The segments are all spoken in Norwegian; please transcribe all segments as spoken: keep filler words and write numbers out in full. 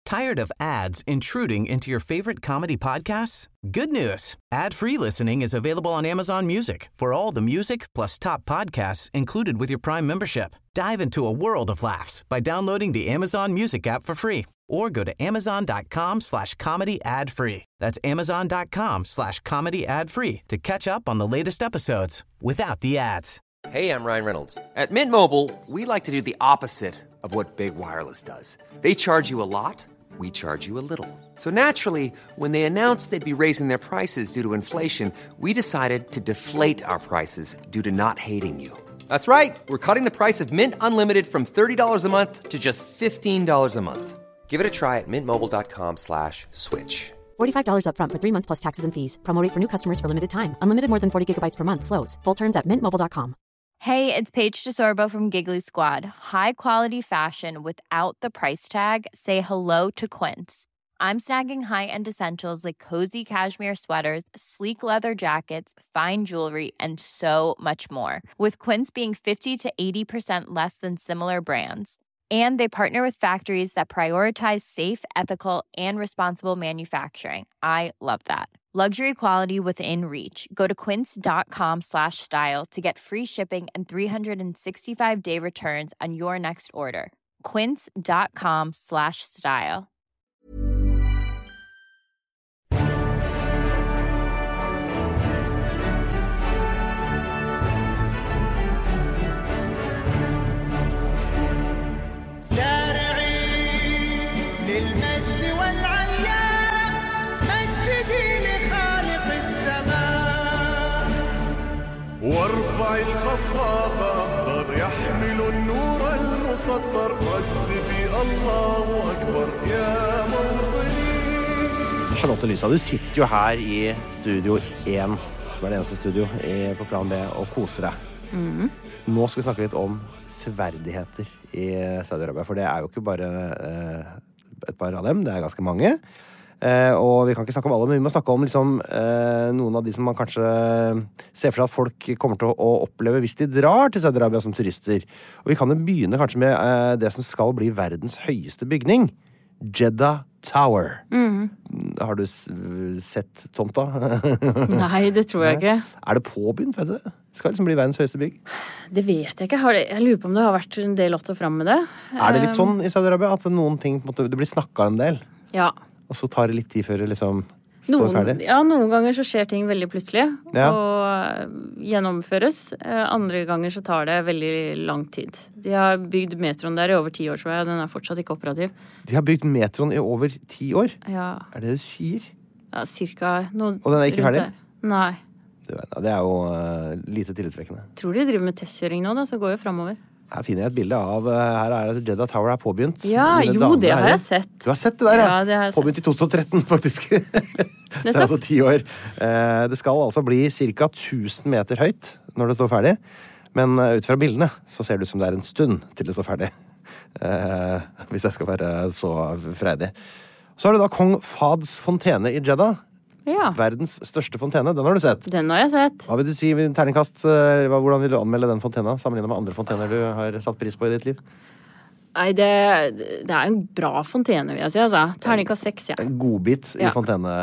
Tired of ads intruding into your favorite comedy podcasts? Good news. Ad-free listening is available on Amazon Music for all the music plus top podcasts included with your Prime membership. Dive into a world of laughs by downloading the Amazon Music app for free or go to amazon.com slash comedy ad free. That's amazon.com slash comedy ad free to catch up on the latest episodes without the ads. Hey, I'm Ryan Reynolds. At Mint Mobile, we like to do the opposite of what Big Wireless does. They charge you a lot, we charge you a little. So naturally, when they announced they'd be raising their prices due to inflation, we decided to deflate our prices due to not hating you. That's right. We're cutting the price of Mint Unlimited from thirty dollars a month to just fifteen dollars a month. Give it a try at mintmobile.com slash switch. forty-five dollars up front for three months plus taxes and fees. Promo rate for new customers for limited time. Unlimited more than forty gigabytes per month. Slows full terms at mint mobile dot com. Hey, it's Paige DeSorbo from Giggly Squad. High quality fashion without the price tag. Say hello to Quince. I'm snagging high-end essentials like cozy cashmere sweaters, sleek leather jackets, fine jewelry, and so much more. With Quince being fifty to eighty percent less than similar brands. And they partner with factories that prioritize safe, ethical, and responsible manufacturing. I love that. Luxury quality within reach. Go to quince.com slash style to get free shipping and three sixty-five day returns on your next order. Quince.com slash style. وارفع الخفاق أخضر يحمل النور المسطر رددي الله أكبر يا موطني. Charlotte Lysa, du sitter jo her i studio én, som er det eneste studio på plan B, og koser deg. Mm. Nå skal vi snakke litt om severdigheter i Saudi-Arabia, for det er jo ikke bare eh, et par av dem, det er ganske mange. Eh, og vi kan ikke snakke om alle, men vi må snakke om liksom, eh, noen av de som man kanskje ser for seg at folk kommer til å, å oppleve hvis de drar til Saudi-Arabia som turister. Og vi kan jo begynne kanskje med eh, det som skal bli verdens høyeste bygning, Jeddah Tower. Mm. Har du s- sett tomta? Nei, det tror jeg ikke. Er det påbegynt, vet du? Det skal liksom bli verdens høyeste bygg. Det vet jeg ikke. Har det, jeg lurer på om det har vært en del åtte fram med det. Er det litt sånn i Saudi-Arabia at noen ting, på en måte, det blir snakket en del, Ja. og så tar det litt tid før det liksom står Noen, ferdig? ja, noen ganger så skjer ting veldig plutselig Ja. og gjennomføres. Eh, Andre ganger så tar det veldig lang tid. De har bygd metroen der i over ti år, tror jeg. Den er fortsatt ikke operativ. De har bygd metroen i over ti år. Ja, Er det det du sier? ja cirka noe Og den er ikke rundt ferdig? der. Nei. Du vet, det er jo uh, lite tillitsvekkende. Tror de driver med testkjøring nå, da, så går jo fremover. Her finner jeg et bilde av uh, Her er det Jeddah Tower er påbegynt. Ja, Mine jo, damer det og har herrer. jeg sett. Du har sett det der, ja? Ja, det har jeg sett. Påbegynt i to tusen og tretten, faktisk. Så det er altså ti år. Eh, det skal altså bli ca. tusen meter høyt når det står ferdig. Men uh, ut fra bildene så ser det ut som det er en stund til det står ferdig. Eh, hvis jeg skal være så freidig. Så har du da Kong Fads fontene i Jeddah. Ja, Verdens største fontene. Den har du sett. den har jeg sett. Hva vil du si ved terningkast? eh, hva- Hvordan vil du anmelde den fontena sammenlignet med andre fontener du har satt pris på i ditt liv? Nei, det, det er en bra fontene, vil jeg si, altså. Terningkast seks, ja. En godbit i Ja.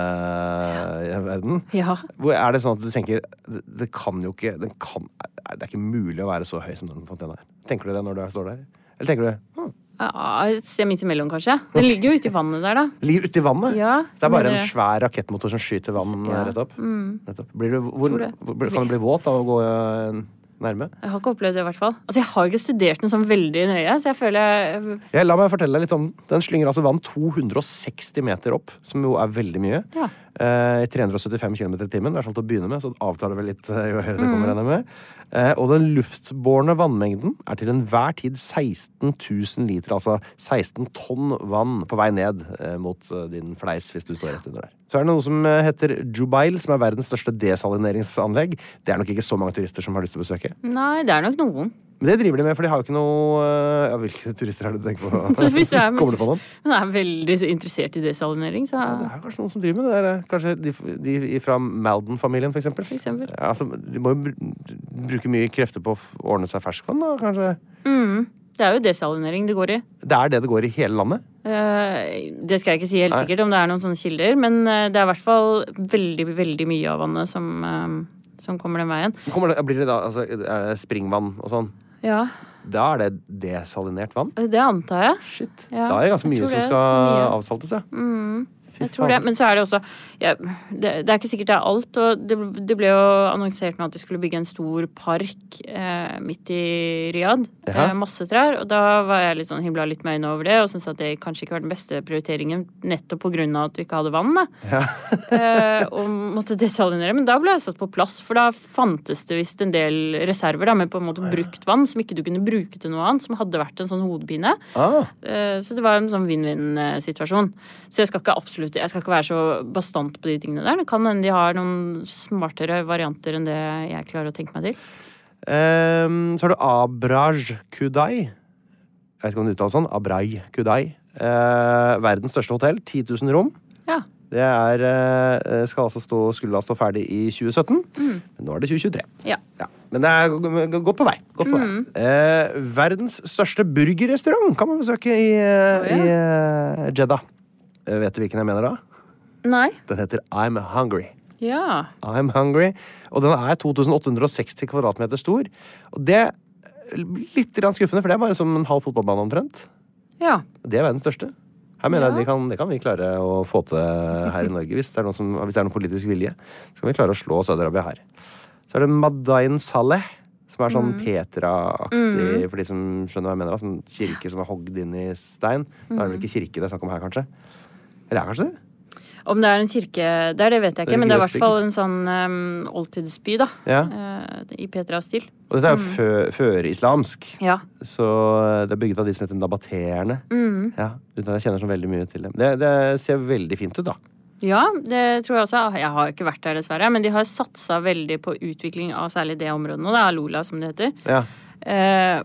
fonteneverden. Ja. Hvor er det sånn at du tenker det, det kan jo ikke den kan, Det er ikke mulig å være så høy som den fontena er. Tenker du det når du står der? Eller tenker du hm, Ja, et sted midt imellom, kanskje. Den ligger jo ute i vannet der, da. det ligger ute i vannet? Ja, Det er bare men en det- svær rakettmotor som skyter vann Ja. rett opp? Mm. Nettopp. Blir du, hvor, Tror det. hvor- kan du bli våt av å gå eh, nærme? Jeg har ikke opplevd det, i hvert fall. Altså, jeg har ikke studert den sånn veldig nøye, så jeg føler jeg Ja, la meg fortelle deg litt om den. slynger altså vann to hundre og seksti meter opp, som jo er veldig mye. Ja. Eh, I tre hundre og syttifem kilometer i timen, i hvert fall til å begynne med, så avtar det vel litt eh, jo høyere det kommer regner jeg med. Eh, og den luftbårne vannmengden er til enhver tid seksten tusen liter, altså seksten tonn vann på vei ned eh, mot eh, din fleis hvis du står rett under der. Så er det noe som eh, heter Jubail, som er verdens største desalineringsanlegg. Det er nok ikke så mange turister som har lyst til å besøke. Nei, det er nok noen. Men det driver de med, for de har jo ikke noe eh, ja, hvilke turister er det du tenker på? Så hvis du er, Kommer du på noen? Men er veldig interessert i desalinering, så Ja, det er kanskje noen som driver med det. Der. Kanskje de, de fra Malden-familien, for eksempel. for eksempel. Ja, altså, de må jo br- bruke mye krefter på å f- ordne seg ferskvann, da, kanskje. Mm. Det er jo desalinering det går i. Det er det det går i hele landet? Eh, det skal jeg ikke si helt Nei. sikkert om det er noen sånne kilder, men eh, det er i hvert fall veldig, veldig mye av vannet som, eh, som kommer den veien. Kommer det, blir det da altså, er det springvann og sånn? Ja, Da er det desalinert vann? det antar jeg. Shit. Ja, da er det ganske jeg mye tror som det. skal Mye. avsaltes, ja. Mm. Fy Jeg tror det, faen. men så er det også ja, det, det er ikke sikkert det er alt, og det, det ble jo annonsert nå at de skulle bygge en stor park eh, midt i Riyadh, Ja. eh, masse trær, og da var jeg litt sånn himla litt med øynene over det, og syntes at det kanskje ikke var den beste prioriteringen, nettopp på grunn av at du ikke hadde vann, da. Ja. eh, og måtte desalinere, men da ble jeg satt på plass, for da fantes det visst en del reserver da, med på en måte brukt vann, som ikke du kunne bruke til noe annet, som hadde vært en sånn hodepine. Ah. Eh, så det var en sånn vinn-vinn-situasjon. Så jeg skal ikke absolutt Jeg skal ikke være så bastant på de tingene der. Det kan hende de har noen smartere varianter enn det jeg klarer å tenke meg til. Um, så har du Abraj Kudai. Jeg vet ikke om det uttales sånn. Abraj Kudai. Uh, verdens største hotell. ti tusen rom. Ja. Det er, uh, skal altså stå, skulle da stå ferdig i tjue sytten. Mm. Men nå er det tjue tjuetre. Ja. Ja. Men det er g- godt på vei. Godt på vei. Mm. Uh, verdens største burgerrestaurant kan man besøke i, uh, Å, ja. i uh, Jeddah. Uh, vet du hvilken jeg mener da? Nei. Den heter I'm Hungry. Ja. I'm Hungry. Og den er to tusen åtte hundre og seksti kvadratmeter stor. Og det er litt grann skuffende, for det er bare som en halv fotballbane omtrent. Ja. Det er verdens største. Her mener Ja. jeg vi kan, Det kan vi klare å få til her i Norge, hvis det er noe, som, hvis det er noe politisk vilje. Så kan vi klare å slå Saudi-Arabia her. Så er det Madain Saleh, som er sånn Petra-aktig, for de som skjønner hva jeg mener. Da, som kirke som er hogd inn i stein. Nå er det vel ikke kirke det er snakk om her, kanskje? Eller er det kanskje det? Om det er en kirke der, det vet jeg Det er ikke, men det er i hvert religiøst fall en sånn um, oldtidsby, da. Ja. Eh, I Petra-stil. Og dette er jo fø- førislamsk. Ja. Så det er bygget av de som heter nabateerne. Mm. Ja, uten at jeg kjenner så veldig mye til dem. Det, det ser veldig fint ut, da. Ja, det tror jeg også. Jeg har ikke vært der, dessverre. Men de har satsa veldig på utvikling av særlig det området nå. Det er Alola, som det heter. Ja. Eh,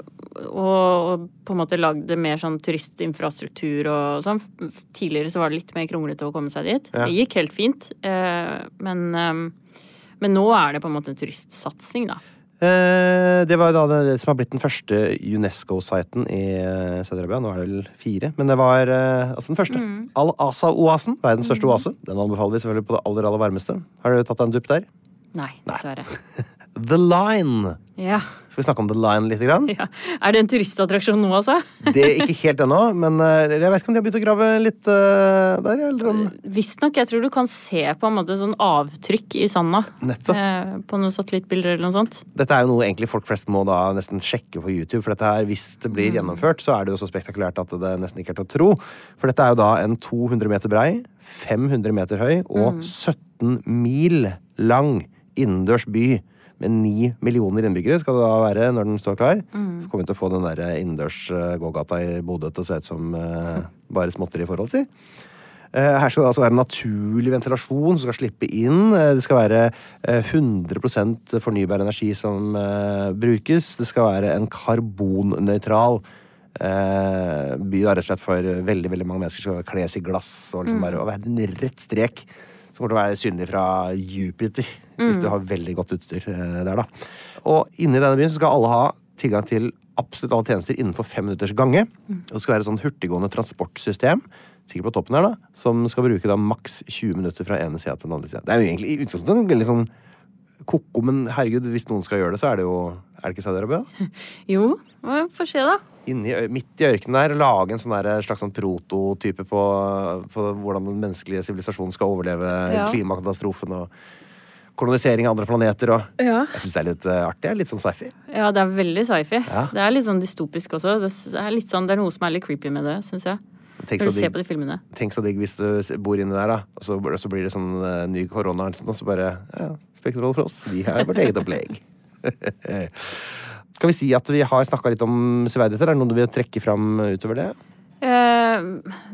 og, og på en måte lagd det mer sånn turistinfrastruktur og sånn. Tidligere så var det litt mer kronglete å komme seg dit. Ja. Det gikk helt fint. Eh, men, eh, men nå er det på en måte en turistsatsing, da. Eh, det var jo da det, det som har blitt den første UNESCO-siten i eh, Saudi-Arabia. Nå er det vel fire, men det var eh, altså den første. Al-Asa-oasen, verdens største oase. Den anbefaler vi selvfølgelig på det aller, aller varmeste. Har du tatt deg en dupp der? Nei, dessverre. The Line. Ja. Skal vi snakke om The Line litt? Grann? ja. Er det en turistattraksjon nå, altså? Det er ikke helt ennå, men eh, jeg vet ikke om de har begynt å grave litt eh, der, eller om Visstnok. Jeg tror du kan se på en måte sånn avtrykk i sanda. Nettopp. Eh, på noen satellittbilder eller noe sånt. Dette er jo noe egentlig folk flest må da nesten sjekke på YouTube, for dette her, hvis det blir gjennomført, så er det jo så spektakulært at det nesten ikke er til å tro. For dette er jo da en to hundre meter brei, fem hundre meter høy og sytten mil lang innendørs by med ni millioner innbyggere skal det da være når den står klar. Så kommer vi til å få den der innendørs uh, gågata i Bodø til å se ut som uh, bare småtter i forhold til. Uh, her skal det altså være naturlig ventilasjon som skal slippe inn. Uh, det skal være uh, hundre prosent fornybar energi som uh, brukes. Det skal være en karbonnøytral uh, by da, rett og slett for veldig, veldig mange mennesker skal kles i glass og liksom bare og være en rett strek som kommer til å være synlig fra Jupiter, hvis du har veldig godt utstyr eh, der, da. Og inni denne byen så skal alle ha tilgang til absolutt alle tjenester innenfor fem minutters gange. Og det skal være et sånn hurtiggående transportsystem, sikkert på toppen her, da, som skal bruke da maks tjue minutter fra ene siden til den andre siden. Det er jo egentlig i utgangspunktet en veldig sånn koko, men herregud, hvis noen skal gjøre det, så er det jo Er det ikke Saudi-Arabia? Jo, vi får se, da. Inni, midt i ørkenen der, lage en sånn der, slags sånn prototype på, på hvordan den menneskelige sivilisasjonen skal overleve Ja. klimakatastrofen og kolonisering av andre planeter. Og Ja. jeg syns det er litt uh, artig. Litt sånn sci-fi. Ja, det er veldig sci-fi. Ja. Det er litt sånn dystopisk også. Det er, litt sånn, det er noe som er litt creepy med det, syns jeg. Tenk Når så, du ser digg, på de filmene. tenk så digg hvis du bor inni der, da. Og så, så blir det sånn uh, ny korona, og så bare ja, spiller ikke noen rolle for oss. Vi har vårt eget opplegg. Skal vi si at vi har snakka litt om severdigheter? Er det noe du vil trekke fram utover det? Eh,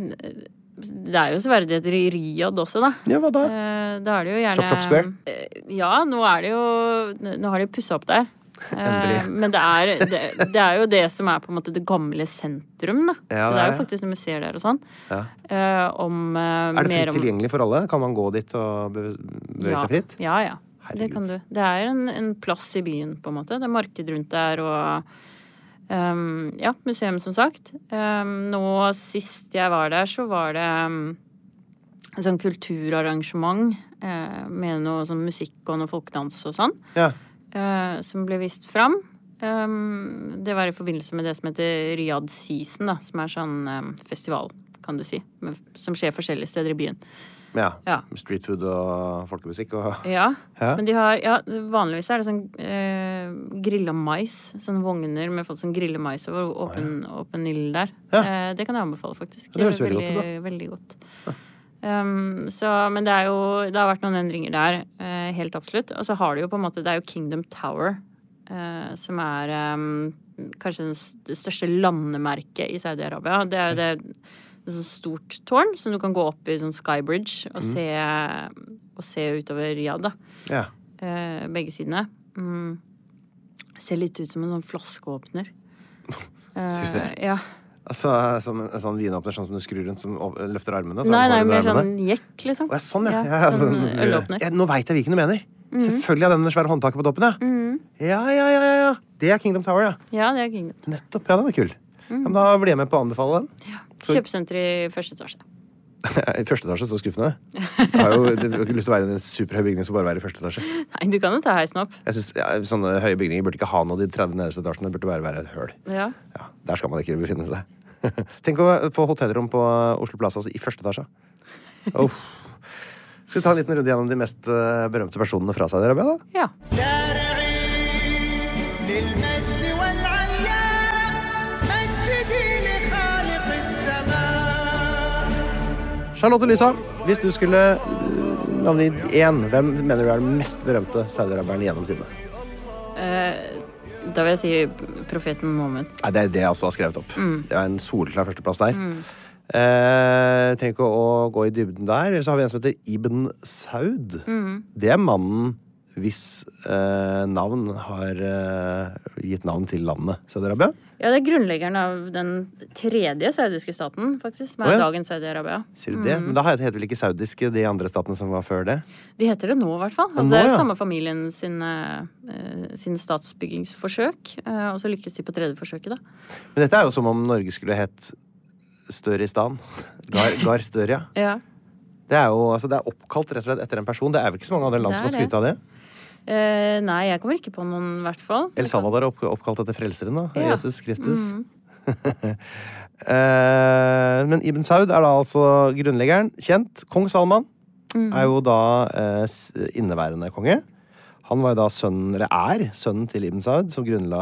det er jo severdigheter i Riyadh også, da. Ja, hva da? Eh, da er det jo gjerne Chop Chop Square? Eh, Ja, nå er det jo Nå har de pussa opp der. Eh, Endelig. Men det er, det, det er jo det som er på en måte det gamle sentrum, da. Ja, Så det det er er jo det. faktisk noen museer der og sånn. Ja. Eh, om eh, Er det mer fritt om tilgjengelig for alle? Kan man gå dit og beve- bevege ja. seg fritt? Ja, ja. Det Herregud. kan du. Det er en, en plass i byen, på en måte. Det er marked rundt der, og Um, ja, museum som sagt. Um, nå sist jeg var der, så var det um, en sånn kulturarrangement uh, med noe sånn musikk og noe folkedans og sånn, Ja. uh, som ble vist fram. Um, det var i forbindelse med det som heter Riyadh Season, da, som er sånn um, festival, kan du si, med, som skjer forskjellige steder i byen. Ja. Ja. Street food og folkemusikk og Ja, Ja. men de har, ja, vanligvis er det sånn eh, grilla mais, sånne vogner med folk som griller mais over åpen, åpen ild der. Ja. Eh, det kan jeg anbefale, faktisk. Det høres veldig godt ut, veldig, veldig godt. Um, så, men det er jo, det har vært noen endringer der, eh, helt absolutt. Og så har det jo på en måte, det er jo Kingdom Tower, eh, som er um, kanskje den, det største landemerket i Saudi-Arabia. Det er jo det et sånt stort tårn som du kan gå opp i sånn skybridge og, mm. se, og se utover Riyadh, da. Ja. Eh, begge sidene. Mm. Ser litt ut som en sånn flaskeåpner. Syns eh, ja. Altså, som en sånn vinåpner, sånn som du skrur rundt, som løfter armene? Nei, nei, mer sånn jekk, liksom. Å, ja, sånn, ja. ja ja altså, sånn ølåpner. Ja, nå vet jeg hvilken du mener. Mm. Selvfølgelig har den svære håndtaket på toppen, ja. Mm. Ja, ja, ja, ja. Det er Kingdom Tower, ja. Ja, det er Kingdom. Nettopp, ja, den er kul. Mm. Ja, men da blir jeg med på å anbefale den. Ja. Kjøpesenter i første etasje. I første etasje, så skuffende. Jeg har jo jeg har ikke lyst til å være i en superhøy bygning som bare være i første etasje. Nei, du kan jo ta heisen opp. Jeg synes, ja, sånne høye bygninger burde ikke ha noe de tretti nederste etasjene. Det burde bare være et høl. Ja. Ja, der skal man ikke befinne seg. Tenk å få hotellrom på Oslo Plaza altså, i første etasje. Oh. Skal vi ta en liten runde gjennom de mest uh, berømte personene fra Saudi-Arabia, da? Ja. Charlotte Lysa, hvis du skulle navne én, hvem mener du er den mest berømte Saudi-Arabieren gjennom tidene? Eh, da vil jeg si profeten Mohammed. Nei, det er det jeg også har skrevet opp. Mm. Det er en soleklar førsteplass der. Mm. Eh, trenger ikke å gå i dybden der. Så har vi en som heter Ibn Saud. Mm. Det er mannen hvis eh, navn har eh, gitt navn til landet Saudi-Arabia. Ja, det er grunnleggeren av den tredje saudiske staten, faktisk, som er oh, ja. dagens Saudi-Arabia. Sier du det? Mm. Men da heter det vel ikke saudiske, de andre statene som var før det? De heter det nå, i hvert fall. Altså, nå, det er ja. samme familien sin, uh, sin statsbyggingsforsøk, uh, og så lykkes de på tredje forsøket, da. Men dette er jo som om Norge skulle hett Støristan. Gar, Gar Støria. Ja. Det er jo altså, det er oppkalt rett og slett etter en person. Det er vel ikke så mange andre land som har skrytt av det? Uh, nei, jeg kommer ikke på noen, i hvert fall. El Salvador er opp, oppkalt etter frelseren, da. Ja. Jesus Kristus. Mm. uh, men Ibn Saud er da altså grunnleggeren. Kjent. Kong Salman mm. er jo da uh, inneværende konge. Han var jo da sønnen, eller er sønnen til Ibn Saud, som grunnla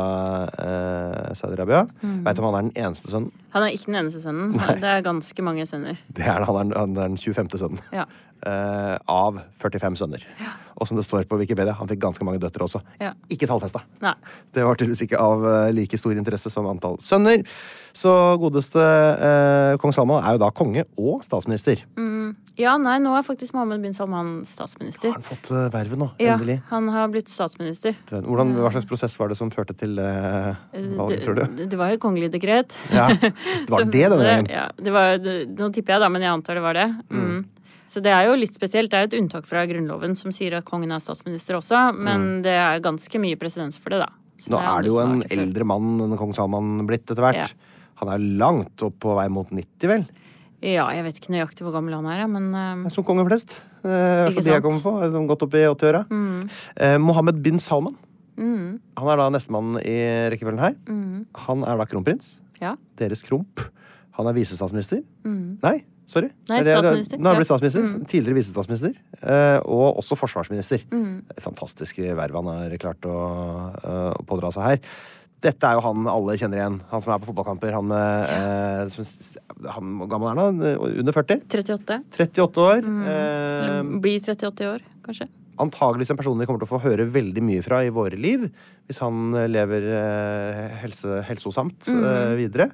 eh, Saudi-Arabia. Mm. Vet du om han er den eneste sønnen? Han er ikke den eneste sønnen. Nei. Det er ganske mange sønner. Det er, han, er, han er den tjuefemte sønnen. Ja. Eh, av førtifem sønner. Ja. Og som det står på Wikipedia, han fikk ganske mange døtre også. Ja. Ikke tallfesta. Nei. Det var tydeligvis ikke av uh, like stor interesse som antall sønner. Så godeste uh, kong Salman er jo da konge og statsminister. Mm. Ja, nei, nå er faktisk Mohammed bin Salman statsminister. Har han fått uh, vervet nå? Ja, endelig? han har blitt statsminister. Hvordan, hva slags prosess var det som førte til uh, valget, tror du? Det, det var jo et kongelig dekret. Ja, det var det denne gangen. Ja, det var, det, nå tipper jeg da, men jeg antar det var det. Mm. Mm. Så det er jo litt spesielt. Det er jo et unntak fra grunnloven som sier at kongen er statsminister også, men mm. det er ganske mye presedens for det, da. Så nå det er, er det jo en eldre mann enn kong Salman blitt etter hvert. Ja. Han er langt opp på vei mot nitti, vel? Ja, jeg vet ikke nøyaktig hvor gammel han er, men uh, som konge flest. Uh, ikke sant? De jeg kommer på, som gått opp i åtti-åra. Mm. Uh, Mohammed bin Salman. Mm. Han er da nestemann i rekkefølgen her. Mm. Han er da kronprins. Ja. Deres kromp. Han er visestatsminister. Mm. Nei, sorry. Nei, statsminister. Nå har han blitt statsminister. Mm. Tidligere visestatsminister. Uh, og også forsvarsminister. Mm. Fantastiske verv han har klart å uh, pådra seg her. Dette er jo han alle kjenner igjen. Han som er på fotballkamper. Han med ja. uh, han, Hvor gammel er han? Under førti? trettiåtte. trettiåtte år. Mm. Uh, Blir trettiåtte i år, kanskje. Antageligvis en person vi kommer til å få høre veldig mye fra i våre liv, hvis han lever uh, helse, helsosamt mm. uh, videre.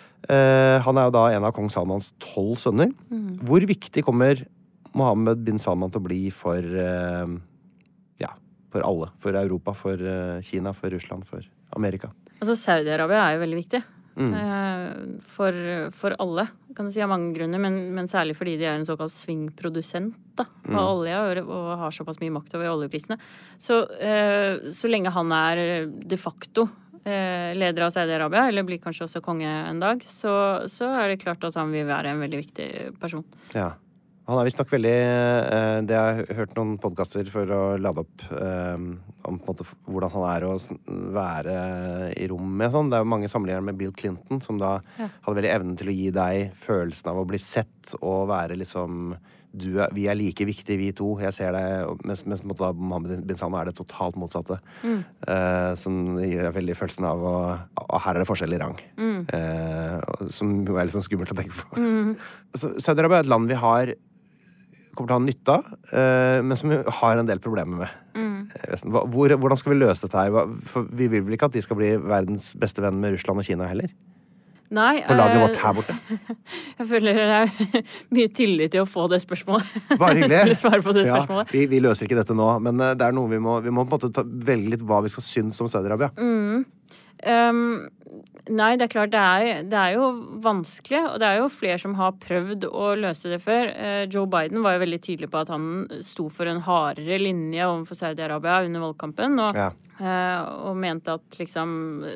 Uh, han er jo da en av kong Salmans tolv sønner. Mm. Hvor viktig kommer Mohammed bin Salman til å bli for uh, ja, for alle? For Europa, for uh, Kina, for Russland, for Amerika? Altså, Saudi-Arabia er jo veldig viktig. Mm. Uh, for, for alle, kan du si, av mange grunner, men, men særlig fordi de er en såkalt svingprodusent da, av mm. olje og, og har såpass mye makt over oljeprisene. Så, uh, så lenge han er de facto eh, leder av Saudi-Arabia, eller blir kanskje også konge en dag, så, så er det klart at han vil være en veldig viktig person. Ja. Han er visst nok veldig eh, det har jeg hørt noen podcaster for å lade opp eh, om på en måte hvordan han er å være i rom med sånn. Det er jo mange sammenligninger med Bill Clinton, som da ja. hadde veldig evnen til å gi deg følelsen av å bli sett og være liksom du er, vi er like viktige, vi to. Jeg ser deg, mens, mens Mohammed bin Salman er det totalt motsatte. Mm. Eh, som gir deg veldig følelsen av å, å her er det forskjell i rang. Mm. Eh, som jo er litt sånn skummelt å tenke på. Mm. Saudi-Arabia er et land vi har kommer til å ha nytte av, uh, men som vi har en del problemer med. Mm. Hvor, hvordan skal vi løse dette her? For vi vil vel ikke at de skal bli verdens beste venn med Russland og Kina heller? Nei. På laget uh, vårt her borte? Jeg føler det er mye tillit til å få det spørsmålet. Bare hyggelig. Svare på det spørsmålet. Ja, vi, vi løser ikke dette nå, men uh, det er noe vi må, vi må på en måte ta, velge litt hva vi skal synes om Saudi-Arabia. Mm. Um, nei, det er klart det er, det er jo vanskelig, og det er jo flere som har prøvd å løse det før. Uh, Joe Biden var jo veldig tydelig på at han sto for en hardere linje overfor Saudi-Arabia under valgkampen, og, ja. uh, og mente at liksom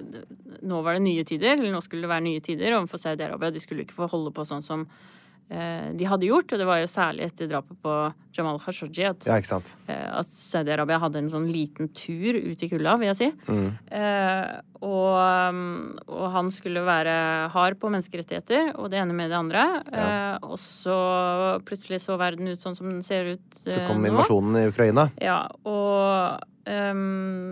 nå var det nye tider, eller nå skulle det være nye tider overfor Saudi-Arabia. De skulle ikke få holde på sånn som de hadde gjort, og det var jo særlig etter drapet på Jamal Khashoggi at, ja, ikke sant? at Saudi-Arabia hadde en sånn liten tur ut i kulda, vil jeg si. Mm. Eh, og, og han skulle være hard på menneskerettigheter, og det ene med det andre. Ja. Eh, og så plutselig så verden ut sånn som den ser ut eh, nå. Det kom invasjonen i Ukraina. Ja, og um,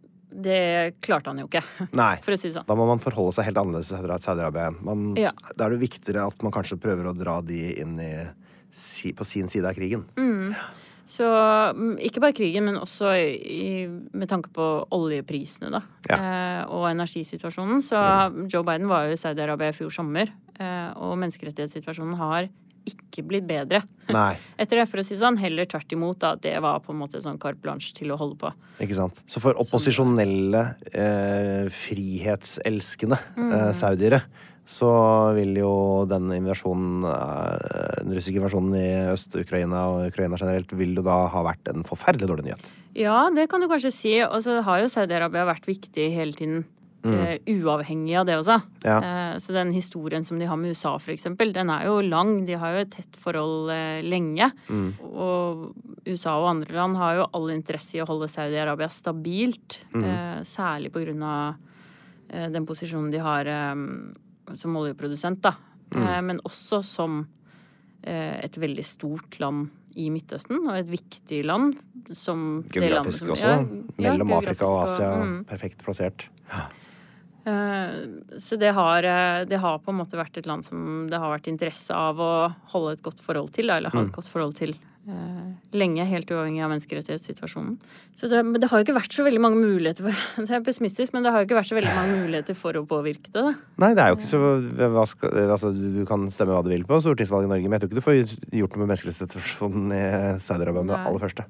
det klarte han jo ikke, Nei. for å si det sånn. Da må man forholde seg helt annerledes til Saudi-Arabia igjen. Ja. Da er det viktigere at man kanskje prøver å dra de inn i, på sin side av krigen. Mm. Så ikke bare krigen, men også i, med tanke på oljeprisene da, ja. eh, og energisituasjonen. Så Joe Biden var jo i Saudi-Arabia i fjor sommer, eh, og menneskerettighetssituasjonen har ikke blitt bedre. Nei. Etter det, for å si sånn, heller tvert imot da, det var på en måte sånn carte blanche til å holde på. Ikke sant? Så for opposisjonelle, eh, frihetselskende mm. eh, saudiere, så vil jo den invasjonen, eh, den russiske invasjonen i Øst-Ukraina og Ukraina generelt, vil jo da ha vært en forferdelig dårlig nyhet. Ja, det kan du kanskje si. Og så har jo Saudi-Arabia vært viktig hele tiden. Mm. Uh, uavhengig av det også. Ja. Uh, så den historien som de har med U S A for eksempel, den er jo lang. De har jo et tett forhold uh, lenge. Mm. Og U S A og andre land har jo all interesse i å holde Saudi-Arabia stabilt. Mm. Uh, særlig på grunn av uh, den posisjonen de har um, som oljeprodusent, da. Mm. Uh, men også som uh, et veldig stort land i Midtøsten, og et viktig land som geografisk som, også. Ja, mellom ja, Afrika og Asia. Og, mm. Perfekt plassert. Ja. Så det har, det har på en måte vært et land som det har vært interesse av å holde et godt forhold til, eller ha et mm. godt forhold til eh, lenge, helt uavhengig av menneskerettighetssituasjonen. Så det, det har jo ikke vært så veldig mange muligheter for, det er pessimistisk, men det har jo ikke vært så veldig mange muligheter for å påvirke det. Da. Nei, det er jo ikke så, hva skal, altså, du kan stemme hva du vil på stortingsvalget i Norge, men jeg tror ikke du får gjort noe med menneskerettighetssituasjonen i Saudi-Arabia med det aller første.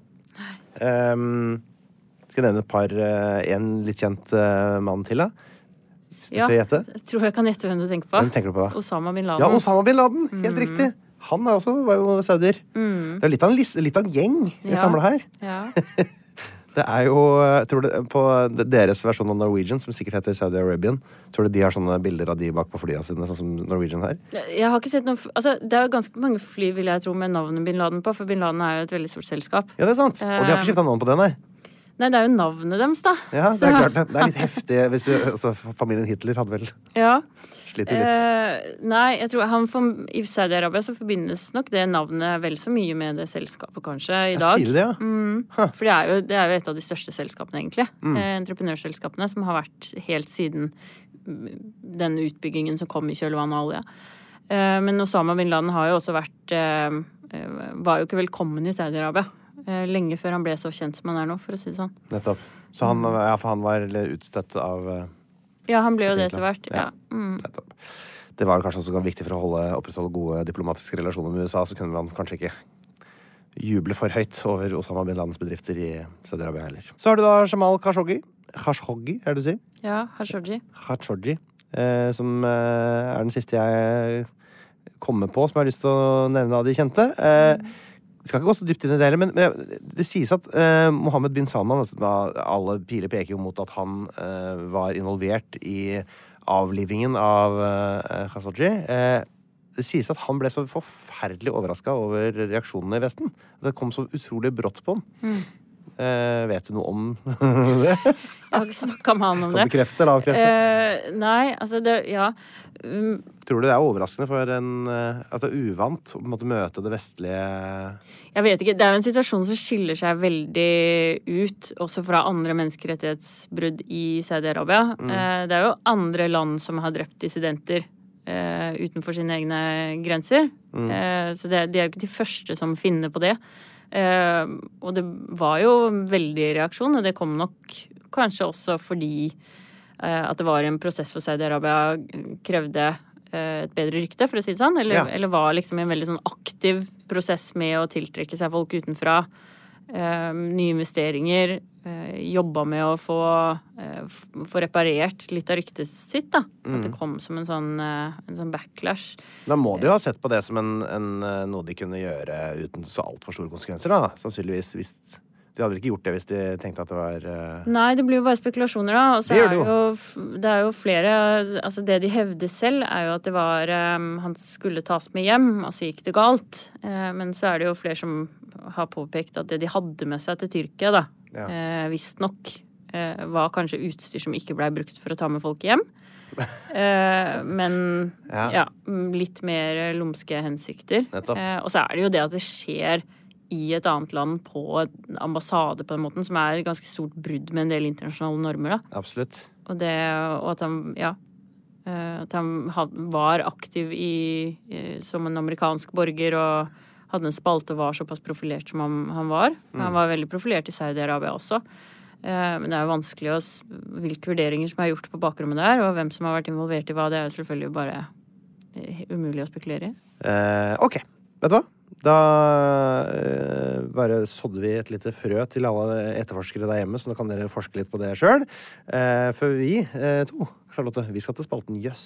Um, skal jeg nevne et par, en litt kjent uh, mann til da? Ja, jeg tror jeg kan gjette hvem du tenker på. Hvem tenker du på da? Osama bin Laden. Ja, Osama bin Laden, helt mm. riktig. Han er også, var jo saudier. Mm. Det er litt av en, liste, litt av en gjeng vi ja. samler her. Ja. Det er jo, jeg tror det, på deres versjon av Norwegian, som sikkert heter Saudi-Arabian, tror du de har sånne bilder av de bak på flyene sine, sånn som Norwegian her? Jeg har ikke sett noen, altså det er jo ganske mange fly, vil jeg tro, med navnet bin Laden på, for bin Laden er jo et veldig stort selskap. Ja, det er sant. Og de har ikke skiftet navn på det, nei. Nei, det er jo navnet deres, da. Ja, det er klart det. Det er litt heftig. Hvis du, altså, familien Hitler hadde vel ja. sliter litt. Eh, nei, jeg tror han for, i Saudi-Arabia så forbindes nok det navnet vel så mye med det selskapet, kanskje, i dag. Jeg sier det, ja. Mm. Huh. For det er, jo, det er jo et av de største selskapene, egentlig. Mm. Eh, entreprenørselskapene, som har vært helt siden den utbyggingen som kom i kjølvannet av olje. Eh, men Osama bin Laden har jo også vært eh, var jo ikke velkommen i Saudi-Arabia. Lenge før han ble så kjent som han er nå, for å si det sånn. Nettopp. Så han, ja, for han var utstøtt av Ja, han ble jo det etter hvert. Ja. Ja. Mm. Nettopp. Det var kanskje også viktig for å holde, opprettholde gode diplomatiske relasjoner med U S A, så kunne man kanskje ikke juble for høyt over Osama bin Ladens bedrifter i Saudi-Arabia heller. Så har du da Jamal Khashoggi. Khashoggi, er det du sier? Ja, Khashoggi. Khashoggi, eh, som eh, er den siste jeg kommer på, som jeg har lyst til å nevne av de kjente. Eh, mm. skal ikke gå så dypt inn i det heller, men, men det sies at uh, Mohammed bin Salman, altså, da, alle piler peker jo mot at han uh, var involvert i avlivingen av uh, Khashoggi. Uh, det sies at han ble så forferdelig overrasket over reaksjonene i Vesten. Det kom så utrolig brått på han. Mm. Uh, vet du noe om det? Jeg har ikke snakket med han om det. Kan bekrefte eller avkrefte? Uh, nei, altså det, ja. Um, Tror du det er overraskende for en, uh, at det er uvant å på en måte møte det vestlige? Jeg vet ikke. Det er jo en situasjon som skiller seg veldig ut, også fra andre menneskerettighetsbrudd i Saudi-Arabia. Mm. Uh, det er jo andre land som har drept dissidenter uh, utenfor sine egne grenser. Mm. Uh, så det, de er jo ikke de første som finner på det. Uh, og det var jo veldig reaksjon, og det kom nok kanskje også fordi uh, at det var en prosess for Saudi-Arabia krevde uh, et bedre rykte, for å si det sånn, eller, ja. eller var liksom en veldig sånn aktiv prosess med å tiltrekke seg folk utenfra, uh, nye investeringer, uh, jobba med å få, uh, få reparert litt av ryktet sitt, da. Mm. At det kom som en sånn, uh, en sånn backlash. Da må de jo ha sett på det som en, en, noe de kunne gjøre uten så alt for store konsekvenser, da. Sannsynligvis, hvis de hadde ikke gjort det hvis de tenkte at det var uh... Nei, det blir jo bare spekulasjoner, da. Og så det er det jo. jo Det er jo flere Altså, det de hevder selv, er jo at det var um, han skulle tas med hjem, og så gikk det galt. Uh, men så er det jo flere som har påpekt at det de hadde med seg til Tyrkia, da, ja. uh, visst nok, uh, var kanskje utstyr som ikke ble brukt for å ta med folk hjem. Uh, men ja. ja, litt mer lumske hensikter. Uh, og så er det jo det at det skjer i et annet land på en ambassade på den måten, som er et ganske stort brudd med en del internasjonale normer, da. Absolutt. Og, det, og at han, ja, uh, at han had, var aktiv i, i, som en amerikansk borger, og hadde en spalte og var såpass profilert som han, han var. Mm. Han var veldig profilert i Saudi-Arabia også. Men det er jo vanskelig å hvilke vurderinger som er gjort på bakrommet der, og hvem som har vært involvert i hva, det er jo selvfølgelig bare umulig å spekulere i. Eh, ok, vet du hva? Da eh, bare sådde vi et lite frø til alle etterforskere der hjemme, så da kan dere forske litt på det selv. Eh, for vi eh, to, Charlotte, vi skal til spalten Jøss.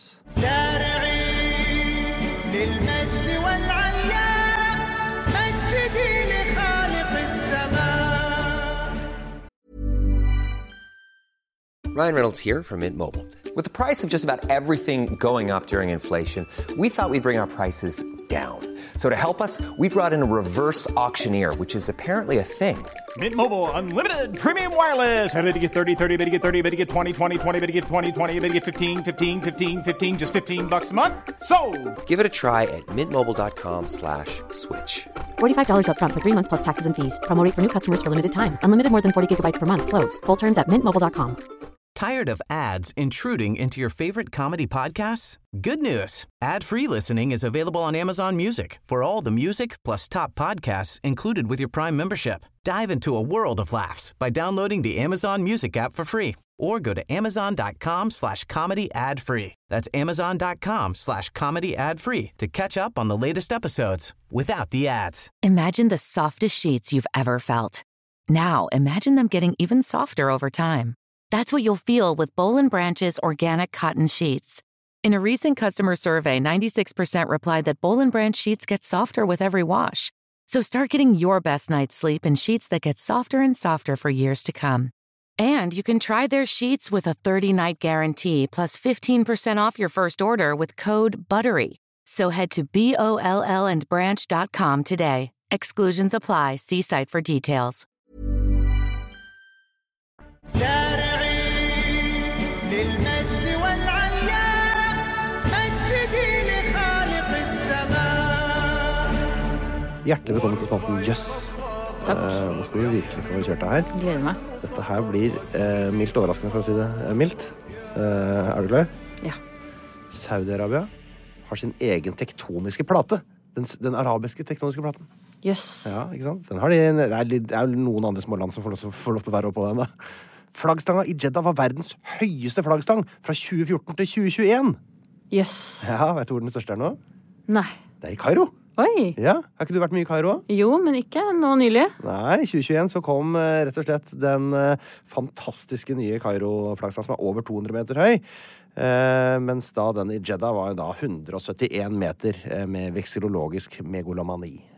Ryan Reynolds here from Mint Mobile. With the price of just about everything going up during inflation, we thought we'd bring our prices down. So to help us, we brought in a reverse auctioneer, which is apparently a thing. Mint Mobile Unlimited Premium Wireless. How to get thirty, thirty, how to get thirty, how to get twenty, twenty, twenty, how to get twenty, twenty, how to get fifteen, fifteen, fifteen, fifteen, just fifteen bucks a month? Sold! Give it a try at mintmobile.com slash switch. forty-five dollars up front for three months plus taxes and fees. Promo rate for new customers for limited time. Unlimited more than forty gigabytes per month. Slows full terms at mint mobile dot com. Tired of ads intruding into your favorite comedy podcasts? Good news. Ad-free listening is available on Amazon Music for all the music plus top podcasts included with your Prime membership. Dive into a world of laughs by downloading the Amazon Music app for free or go to amazon.com slash comedy ad-free. That's amazon.com slash comedy ad-free to catch up on the latest episodes without the ads. Imagine the softest sheets you've ever felt. Now imagine them getting even softer over time. That's what you'll feel with Boll and Branch's organic cotton sheets. In a recent customer survey, ninety-six percent replied that Boll and Branch sheets get softer with every wash. So start getting your best night's sleep in sheets that get softer and softer for years to come. And you can try their sheets with a thirty-night guarantee plus fifteen percent off your first order with code BUTTERY. So head to B O L L and branch dot com today. Exclusions apply. See site for details. Hjertelig velkommen til spalten Jøss. Takk. Eh, nå skal vi virkelig få kjørt det her. Gleder meg. Dette her blir eh, mildt overraskende, for å si det eh, mildt. Eh, er du klar? Ja. Saudi-Arabia har sin egen tektoniske plate. Den, den arabiske tektoniske platen. Jøss. Ja, ikke sant? Den har de, det er, det er noen andre små land som får lov, får lov til å være oppå den, da. Flaggstanga i Jeddah var verdens høyeste flaggstang fra tjue fjorten til tjue tjueen. Jøss. Ja, vet du hvor den største er nå? Nei. Det er i Kairo. Oi. Ja, har ikke du vært mye i Kairo? Jo, men ikke nå nylig. Nei, i tjue tjueen så kom uh, rett og slett den uh, fantastiske nye Kairo-flaggstangen som er over to hundre meter høy. Uh, mens da den i Jeddah var jo da hundre og syttien meter uh, med veksilologisk megolomani.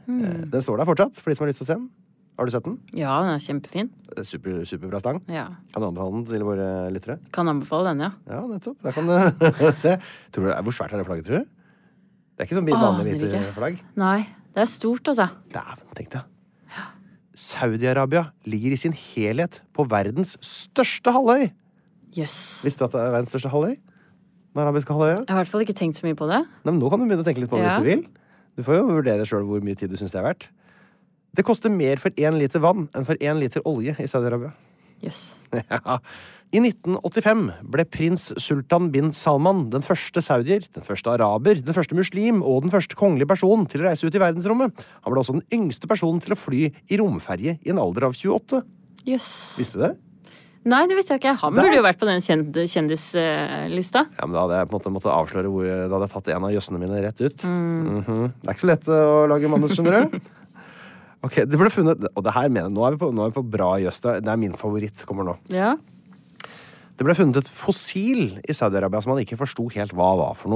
Mm. Den står der fortsatt, for de som har lyst til å se den. Har du sett den? Ja, den er kjempefin. Super, superbra stang. Ja. Kan du anbefale den til våre lyttere? Kan anbefale den, ja. Ja, nettopp. Der kan du se. Tror du, hvor svært er det flagget, tror du? Det er ikke sånn vanlig lite flagg. Nei, det er stort, altså. Dæven, tenkte jeg. Ja. Saudi-Arabia ligger i sin helhet på verdens største halvøy. Yes. Visste du at det er verdens største halvøy? Den arabiske halvøya? Jeg har i hvert fall ikke tenkt så mye på det. Nei, men nå kan du begynne å tenke litt på det ja. Hvis du vil. Du får jo vurdere selv hvor mye tid du synes det er verdt. Det koster mer for én liter vann enn for én liter olje i Saudi-Arabia. Yes. Ja. I nitten åttifem ble prins Sultan bin Salman den første saudier, den første araber, den første muslim og den første kongelige person til å reise ut i verdensrommet. Han ble også den yngste personen til å fly i romferje i en alder av tjueåtte. Yes. Visste du det? Nei, det visste jeg ikke. Han burde jo vært på den kjend kjendislista. Ja, men da hadde jeg på en måte måttet avsløre hvor da hadde jeg tatt en av jøssene mine rett ut. Mm. Mm-hmm. Det er ikke så lett å lage manus, skjønner du? Ok, det ble funnet, og det her mener jeg, nå er vi på, nå er vi på bra jøss. Det er min favoritt, kommer nå. Ja. Det ble funnet et fossil i Saudi-Arabia som man ikke forstod helt hva var for